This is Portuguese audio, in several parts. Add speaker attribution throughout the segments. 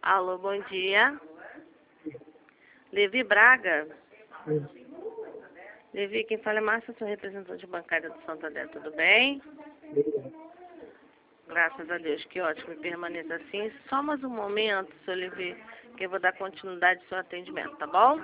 Speaker 1: Alô, bom dia. Levi Braga. Levi, quem fala é Márcia, sou representante bancária do Santander, tudo bem? Graças a Deus, que ótimo, permaneça assim. Só mais um momento, seu Levi, que eu vou dar continuidade ao seu atendimento, tá bom?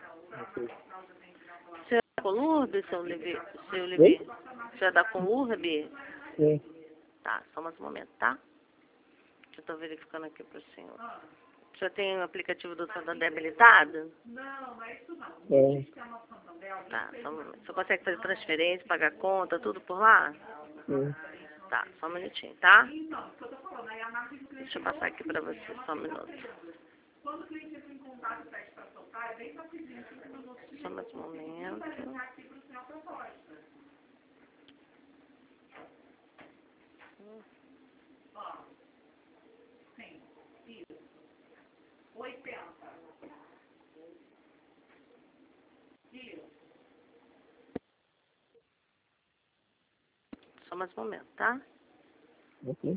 Speaker 1: O senhor é da Colurbe, seu Levi? O senhor é da Colurbe?
Speaker 2: Sim.
Speaker 1: Tá, só mais um momento, tá? Eu estou verificando aqui para o senhor. O senhor tem o aplicativo do Santander habilitado?
Speaker 2: É.
Speaker 1: Tá, só um momento. O senhor consegue fazer transferência, pagar conta, tudo por lá?
Speaker 2: Sim.
Speaker 1: Tá, só um minutinho, tá? Deixa eu passar aqui para você, só um minuto. Só mais um momento. Só mais um momento, tá?
Speaker 2: Ok.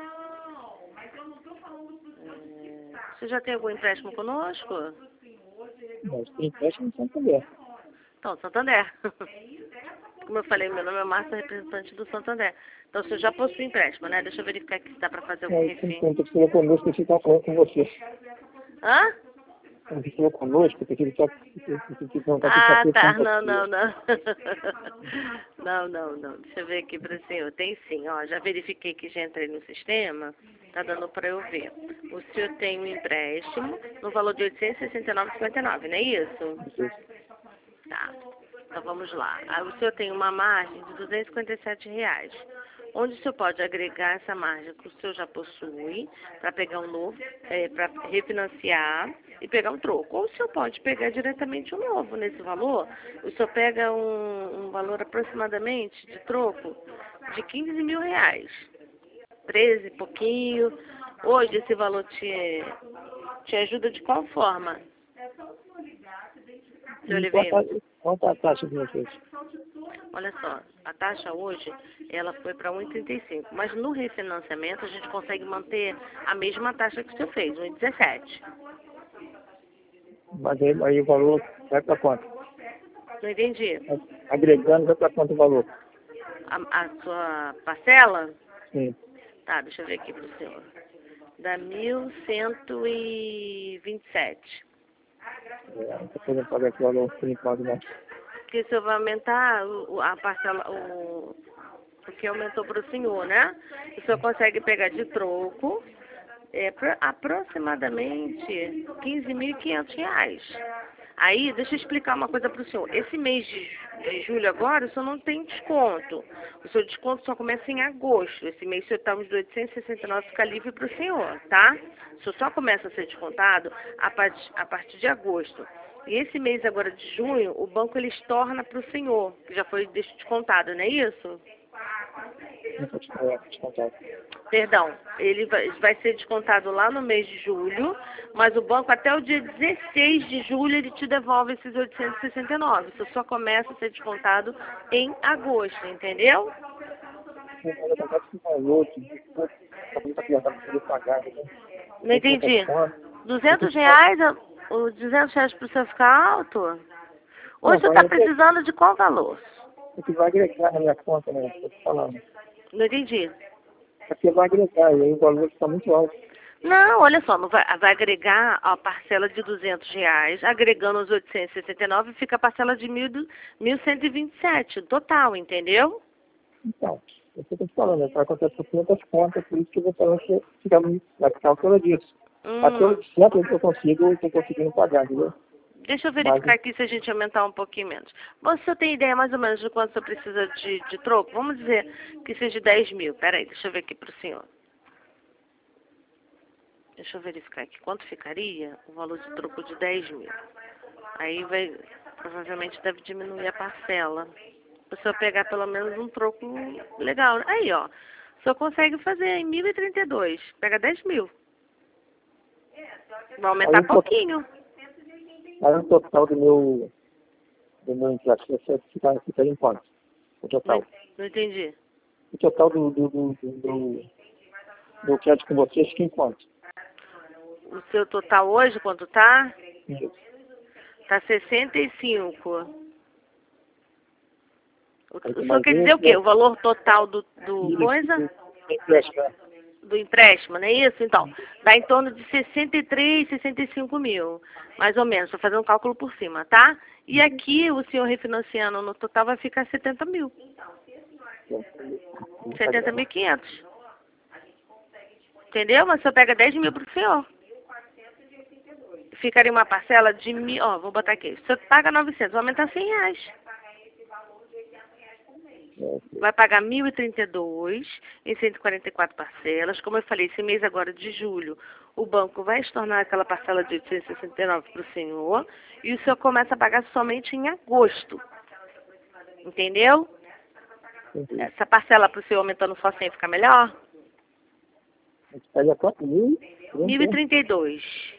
Speaker 1: Você já tem algum empréstimo conosco?
Speaker 2: Mas tem empréstimo em Santander.
Speaker 1: Então, Santander. Como eu falei, meu nome é Márcia, representante do Santander. Então, você já possui empréstimo, né? Deixa eu verificar aqui se dá para fazer algum refim.
Speaker 2: Quando você falou conosco, eu estava falando com você.
Speaker 1: Hã?
Speaker 2: Quando você falou conosco, eu queria perguntar
Speaker 1: Ah,
Speaker 2: se
Speaker 1: tá.
Speaker 2: com
Speaker 1: Não,
Speaker 2: você.
Speaker 1: não, não. Não. Deixa eu ver aqui para o senhor. Tem sim, ó. Já verifiquei que já entrei no sistema. Tá dando para eu ver. O senhor tem um empréstimo no valor de R$ 869,59, não é isso? Tá. Então vamos lá. Aí o senhor tem uma margem de R$ 257, onde o senhor pode agregar essa margem que o senhor já possui para pegar um novo, para refinanciar e pegar um troco. Ou o senhor pode pegar diretamente um novo nesse valor. O senhor pega um valor aproximadamente de troco de R$ 15 mil. 13 e pouquinho. Hoje esse valor te ajuda de qual forma? Seu Oliveira?
Speaker 2: Quanto a taxa de vocês?
Speaker 1: Olha só, a taxa hoje, ela foi para 1,35, mas no refinanciamento a gente consegue manter a mesma taxa que o senhor fez, 1,17.
Speaker 2: Mas aí o valor vai para quanto?
Speaker 1: Não entendi.
Speaker 2: Agregando, vai para quanto o valor?
Speaker 1: A sua parcela?
Speaker 2: Sim.
Speaker 1: Tá, deixa eu ver aqui para o senhor. Dá 1.127.
Speaker 2: Não estou podendo pagar esse valor por enquanto, não.
Speaker 1: Porque o senhor vai aumentar a parcela, o que aumentou para o senhor, né? O senhor consegue pegar de troco aproximadamente R$ 15.500. Aí, deixa eu explicar uma coisa para o senhor. Esse mês de julho agora, o senhor não tem desconto. O seu desconto só começa em agosto. Esse mês, o senhor está uns 869, fica livre para o senhor, tá? O senhor só começa a ser descontado a partir de agosto. E esse mês agora de junho, o banco ele estorna para o senhor, que já foi descontado, não é isso?
Speaker 2: Não pode pagar, descontado.
Speaker 1: Perdão, ele vai ser descontado lá no mês de julho, mas o banco até o dia 16 de julho ele te devolve esses 869. Isso só começa a ser descontado em agosto, entendeu?
Speaker 2: Mas eu vou esse valor que para poder pagar, né?
Speaker 1: Não entendi. R$ 200, os R$ 200 para o senhor ficar alto? Hoje você está precisando de qual valor?
Speaker 2: O que vai agregar na minha conta, né? Estou te falando.
Speaker 1: Não entendi.
Speaker 2: Porque vai agregar, e aí o valor está muito alto.
Speaker 1: Não, olha só, não vai agregar a parcela de R$ 200, agregando os 869, fica a parcela de 1.127, total, entendeu?
Speaker 2: Então, é o que eu estou te falando, vai acontecer por 500 contas, por isso que eu vou falando que vai ficar a altura disso. Até 800 eu estou conseguindo pagar, entendeu?
Speaker 1: Deixa eu verificar aqui se a gente aumentar um pouquinho menos. Você tem ideia mais ou menos de quanto você precisa de troco? Vamos dizer que seja 10 mil. Peraí, deixa eu ver aqui para o senhor. Deixa eu verificar aqui. Quanto ficaria o valor de troco de 10 mil? Aí provavelmente deve diminuir a parcela. O senhor pegar pelo menos um troco legal. Aí, ó. O senhor consegue fazer em 1.032. Pega 10 mil. Vai aumentar pouquinho.
Speaker 2: Aí o total do meu empréstimo fica em quanto? O total.
Speaker 1: Não entendi.
Speaker 2: O total do crédito com vocês fica em quanto?
Speaker 1: o seu total hoje, quanto tá?
Speaker 2: Isso.
Speaker 1: Tá 65. O
Speaker 2: Aí tem
Speaker 1: senhor
Speaker 2: mais
Speaker 1: quer dizer o quê? O valor total do coisa?
Speaker 2: Empréstimo, né?
Speaker 1: Do empréstimo, não é isso? Então, dá em torno de 63, 65 mil, mais ou menos. Estou fazendo um cálculo por cima, tá? E aqui, o senhor refinanciando no total vai ficar 70 mil. 70.500. Entendeu? Mas o senhor pega 10 mil para o senhor. Ficaria uma parcela de mil, ó, vou botar aqui. O senhor paga 900, vai aumentar 100 reais. Vai pagar 1.032 em 144 parcelas. Como eu falei, esse mês agora de julho, o banco vai estornar aquela parcela de 869 para o senhor e o senhor começa a pagar somente em agosto. Entendeu? Essa parcela para o senhor aumentando só 100 fica melhor?
Speaker 2: A gente pega quanto?
Speaker 1: 1.032.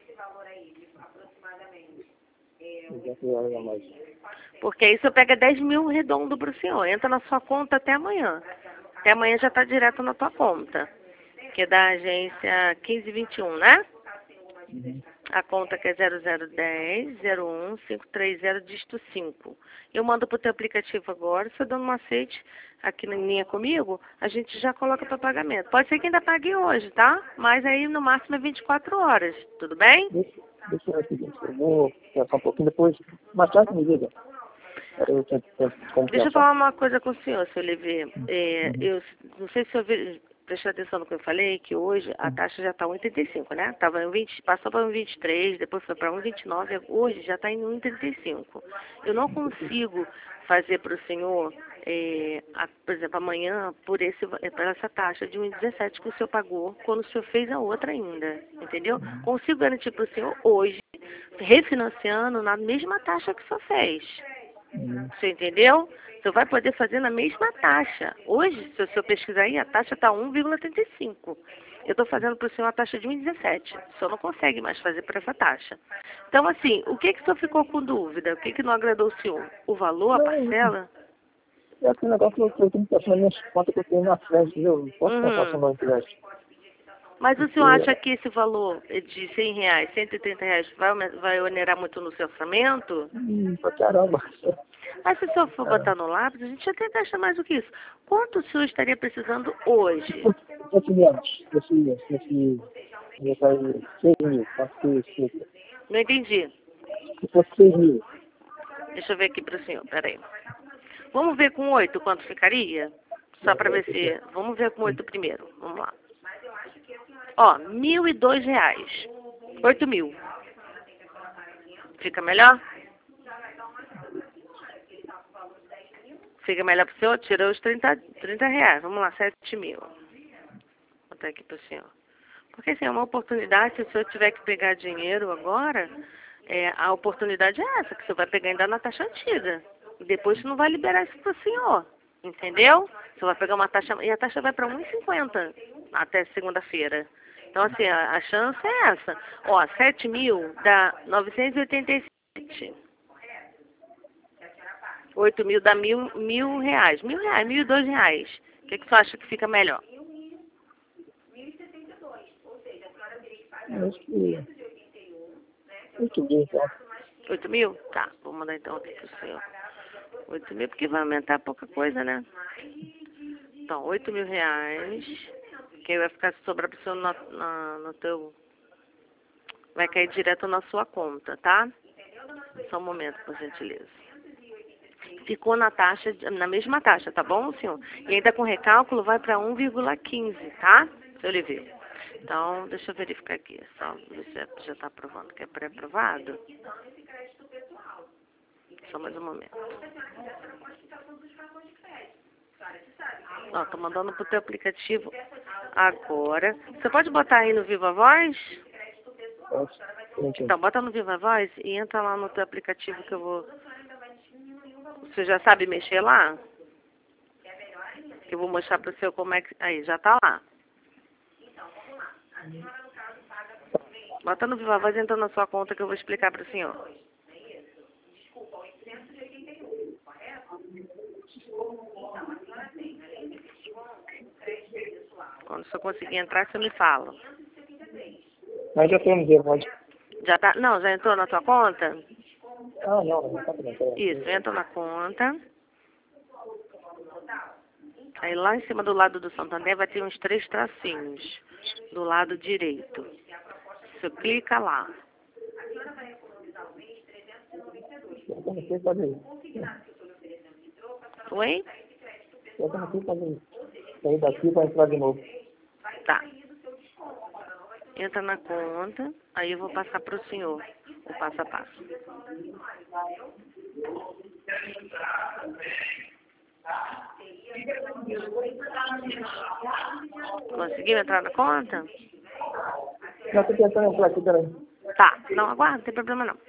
Speaker 1: Porque aí o senhor pega 10 mil redondo para o senhor. Entra na sua conta até amanhã. Até amanhã já está direto na tua conta. Que é da agência 1521, né?
Speaker 2: Uhum.
Speaker 1: A conta que é 0010 01 530 dígito 5. Eu mando pro teu aplicativo agora, você dando um aceite aqui na linha comigo, a gente já coloca para pagamento. Pode ser que ainda pague hoje, tá? Mas aí no máximo é 24 horas, tudo bem?
Speaker 2: Deixa eu aqui, eu vou pensar um pouquinho depois. Mais tarde me liga.
Speaker 1: Deixa eu falar uma coisa com o senhor, seu Olivier. Eu não sei se o senhor prestou atenção no que eu falei, que hoje a taxa já está 1,35, né? Tava em 20, passou para 1,23, depois foi para 1,29, hoje já está em 1,35. Eu não consigo fazer para o senhor, por exemplo, amanhã, por essa taxa de 1,17 que o senhor pagou, quando o senhor fez a outra ainda, entendeu? Consigo garantir para o senhor hoje, refinanciando na mesma taxa que o senhor fez. Você entendeu? Você vai poder fazer na mesma taxa. Hoje, se o senhor pesquisar aí, a taxa está 1,35. Eu estou fazendo para o senhor a taxa de 1,17. O senhor não consegue mais fazer por essa taxa. Então, assim, o que o senhor ficou com dúvida? O que não agradou o senhor? O valor, a parcela?
Speaker 2: É aquele negócio que eu tenho que passar nas minhas contas que eu tenho na frente, viu? Não posso passar só no empréstimo.
Speaker 1: Mas o senhor acha que esse valor de 100 reais, 130 reais, vai onerar muito no seu orçamento?
Speaker 2: Pra caramba.
Speaker 1: Mas se o senhor for botar no lápis, a gente até gasta mais do que isso. Quanto o senhor estaria precisando hoje?
Speaker 2: Esse já tá aí 6 mil, pode ser.
Speaker 1: Não entendi.
Speaker 2: Se fosse 6 mil.
Speaker 1: Deixa eu ver aqui para o senhor, peraí. Vamos ver com 8 quanto ficaria? Só para ver se... Vamos ver com 8 primeiro. Vamos lá. Ó, R$1.002. 8 mil. Fica melhor? Fica melhor para o senhor? Tirou os 30 reais. Vamos lá, 7 mil. Vou botar aqui para o senhor. Porque assim, é uma oportunidade, se o senhor tiver que pegar dinheiro agora, a oportunidade é essa, que o senhor vai pegar ainda na taxa antiga. E depois você não vai liberar isso para o senhor. Entendeu? Você vai pegar uma taxa, e a taxa vai para 1,50 até segunda-feira. Então, assim, a chance é essa. Ó, 7 mil dá 987. 8 mil dá mil reais. R$1.002. O que você acha que fica melhor?
Speaker 2: Acho que 8 mil, então.
Speaker 1: 8 mil? Tá, vou mandar então aqui pro senhor. 8 mil, porque vai aumentar pouca coisa, né? Então, 8 mil reais. Que vai ficar sobrar pro senhor no teu... Vai cair direto na sua conta, tá? Só um momento, por gentileza. Ficou na taxa, na mesma taxa, tá bom, senhor? E ainda com recálculo vai para 1,15, tá? Seu Oliveira. Então, deixa eu verificar aqui. Só ver se já está aprovando, que é pré-aprovado. Só mais um momento. Ó, tô mandando pro teu aplicativo agora. Você pode botar aí no Viva Voz? Então, bota no Viva Voz e entra lá no teu aplicativo que eu vou... Você já sabe mexer lá? Que eu vou mostrar pro seu como é que... Aí, já tá lá. Bota no Viva Voz e entra na sua conta que eu vou explicar pro senhor. Quando o senhor conseguir entrar, você me fala.
Speaker 2: Mas já estou no zero, pode.
Speaker 1: Já tá? Não, já entrou na tua conta?
Speaker 2: Ah, não tá bem.
Speaker 1: Isso, entra na conta. Aí lá em cima do lado do Santander vai ter uns 3 tracinhos. Do lado direito. Você clica lá.
Speaker 2: Eu comecei a fazer isso.
Speaker 1: Oi?
Speaker 2: Eu comecei a fazer isso. Sair daqui para entrar de novo.
Speaker 1: Tá. Entra na conta, aí eu vou passar para o senhor o passo a passo. Conseguiu entrar na conta?
Speaker 2: Não, estou tentando entrar aqui, peraí.
Speaker 1: Tá. Não, aguarda, não tem problema não.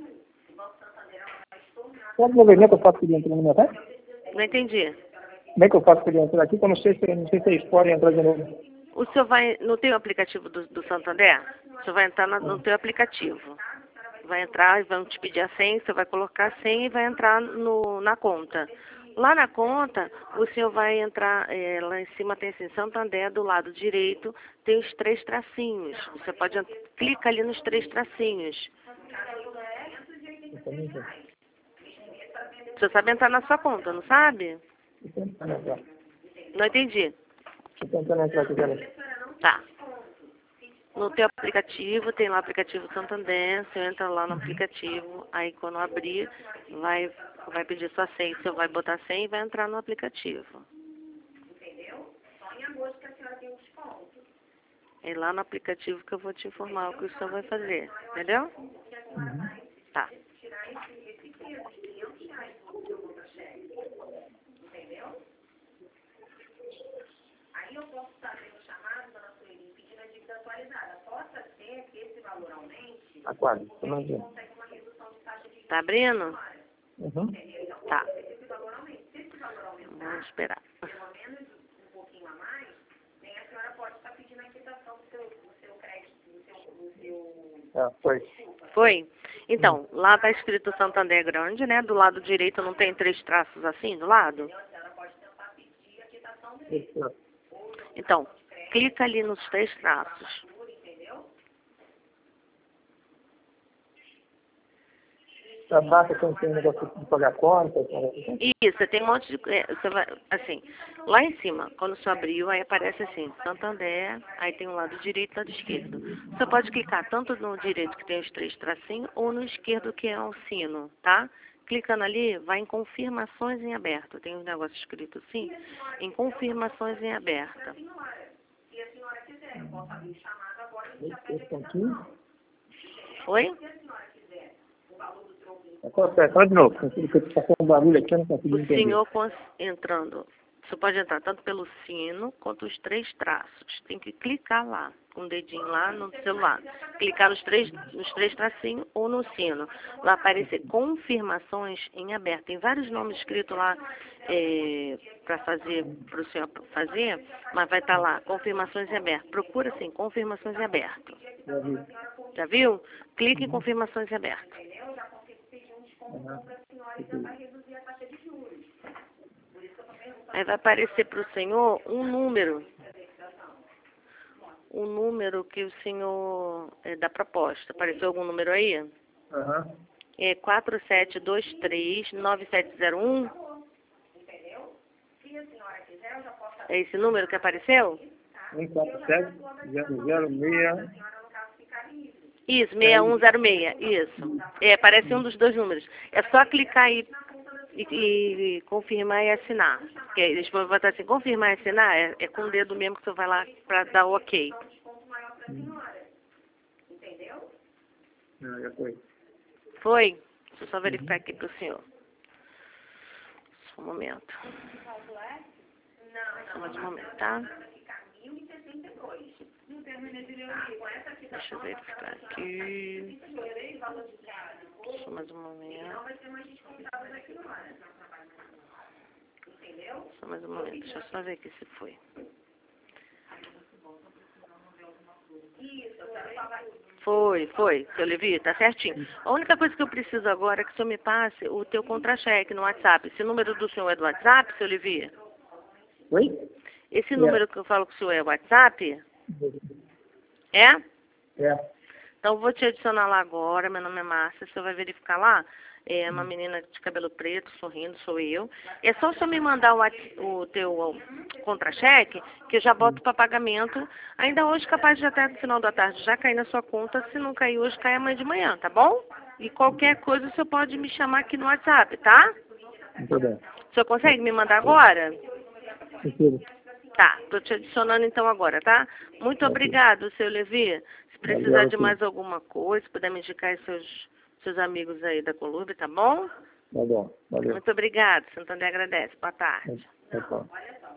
Speaker 2: Pode me ver, como é que eu faço para entrar no meu site?
Speaker 1: Não entendi.
Speaker 2: Como é que eu faço para entrar aqui? Eu não sei se vocês podem entrar de novo.
Speaker 1: O senhor vai, no teu aplicativo do Santander, o senhor vai entrar no teu aplicativo. Vai entrar e vão te pedir a senha, você vai colocar a senha e vai entrar na conta. Lá na conta, o senhor vai entrar, lá em cima tem assim, Santander, do lado direito, tem os 3 tracinhos. Você pode, clica ali nos 3 tracinhos. Você sabe entrar na sua conta, não sabe? Não entendi.
Speaker 2: Estou tentando entrar aqui, peraí.
Speaker 1: Tá. No teu aplicativo, tem lá o aplicativo Santander, você entra lá no aplicativo, aí quando abrir, vai pedir sua senha, você vai botar a senha e vai entrar no aplicativo. Entendeu? Só em agosto que a senhora tem um desconto. É lá no aplicativo que eu vou te informar o que o senhor vai fazer, entendeu? Tá. Aí eu posso saber no chamado, dona Sueli, pedindo a dívida atualizada. Possa ser que esse valor aumente.
Speaker 2: Aguarde, estou não vendo.
Speaker 1: Tá abrindo?
Speaker 2: Uhum.
Speaker 1: Tá. Vamos esperar.
Speaker 3: Pelo menos um pouquinho a mais, nem a senhora pode estar pedindo a quitação do seu crédito, do seu...
Speaker 2: Foi.
Speaker 1: Foi? Então, lá tá escrito Santander Grande, né? Do lado direito não tem 3 traços assim, do lado?
Speaker 2: Isso.
Speaker 1: Então, clica ali nos 3 traços.
Speaker 2: Abaixo tem um negócio de pagar conta.
Speaker 1: Isso, tem um monte de... você vai, assim, lá em cima, quando você abriu, aí aparece assim, Santander, aí tem um lado direito e lado esquerdo. Você pode clicar tanto no direito, que tem os 3 tracinhos, ou no esquerdo, que é o sino, tá? Clicando ali, vai em confirmações em aberto. Tem um negócio escrito assim, em confirmações em aberto.
Speaker 2: Esse aqui.
Speaker 1: Oi?
Speaker 2: Só de novo, porque está com um barulho aqui, eu não consigo
Speaker 1: O
Speaker 2: entender.
Speaker 1: senhor entrando, você pode entrar tanto pelo sino quanto os 3 traços. Tem que clicar lá, com o dedinho lá no celular. Clicar nos três tracinhos ou no sino. Vai aparecer confirmações em aberto. Tem vários nomes escritos lá para o senhor fazer, mas vai estar lá, confirmações em aberto. Procura assim, confirmações em aberto.
Speaker 2: Já vi.
Speaker 1: Já viu? Clique em confirmações em aberto. Aí vai aparecer para o senhor um número. O número que o senhor da proposta. Apareceu algum número aí?
Speaker 2: Aham.
Speaker 1: É 4723-9701. É esse número que apareceu?
Speaker 2: 147-006.
Speaker 1: Isso, 6106, isso. Parece um dos 2 números. É só clicar aí e confirmar e assinar. Porque eles vão botar assim, confirmar e assinar, é com o dedo mesmo que você vai lá para dar o ok.
Speaker 2: Já foi.
Speaker 1: Foi? Deixa eu só verificar aqui para o senhor. Só um momento. Só mais um momento, tá? Deixa eu verificar aqui. Só mais um momento. Só mais um momento. Deixa eu só ver aqui se foi. Foi, seu Levi, tá certinho. A única coisa que eu preciso agora é que o senhor me passe o teu contra-cheque no WhatsApp. Esse número do senhor é do WhatsApp, seu Levi?
Speaker 2: Oi?
Speaker 1: Esse número que eu falo que o senhor é WhatsApp? É?
Speaker 2: É.
Speaker 1: Então, eu vou te adicionar lá agora. Meu nome é Márcia. Você vai verificar lá. É uma menina de cabelo preto, sorrindo, sou eu. É só você me mandar o teu contra-cheque, que eu já boto para pagamento. Ainda hoje, capaz de até no final da tarde já cair na sua conta. Se não cair hoje, cai amanhã de manhã, tá bom? E qualquer coisa, você pode me chamar aqui no WhatsApp, tá?
Speaker 2: Muito bem.
Speaker 1: O senhor consegue me mandar agora?
Speaker 2: Tranquilo.
Speaker 1: Tá, tô te adicionando então agora, tá? Muito obrigado, seu Levi. Se precisar
Speaker 2: Valeu,
Speaker 1: de mais alguma coisa, puder me indicar seus amigos aí da Colube, tá bom?
Speaker 2: Tá bom. Valeu.
Speaker 1: Muito obrigado, Santander agradece. Boa tarde.
Speaker 2: Tá bom.